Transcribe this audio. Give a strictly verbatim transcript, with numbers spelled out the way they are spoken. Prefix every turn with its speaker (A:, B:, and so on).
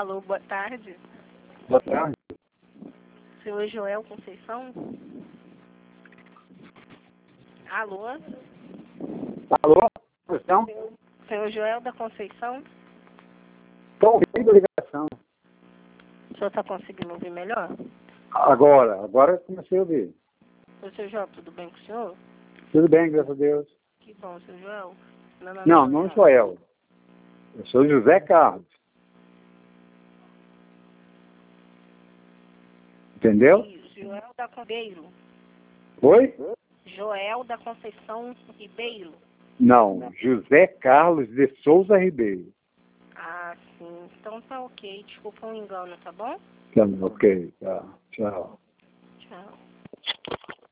A: Alô, boa tarde.
B: Boa tarde.
A: Senhor Joel Conceição? Alô?
B: Alô? Conceição?
A: Senhor Joel da Conceição?
B: Estou ouvindo a ligação.
A: O senhor está conseguindo ouvir melhor?
B: Agora, agora eu comecei a ouvir.
A: Ô, senhor Joel, tudo bem com o senhor?
B: Tudo bem, graças a Deus.
A: Que bom, senhor Joel. Meu nome
B: Não,
A: é
B: não sou eu. Eu sou José Carlos. Entendeu?
A: Joel da Ribeiro.
B: Oi?
A: Joel da Conceição Ribeiro.
B: Não, José Carlos de Souza Ribeiro.
A: Ah, sim. Então tá ok. Desculpa o engano, tá bom?
B: Tá, ok, tá. Tchau.
A: Tchau.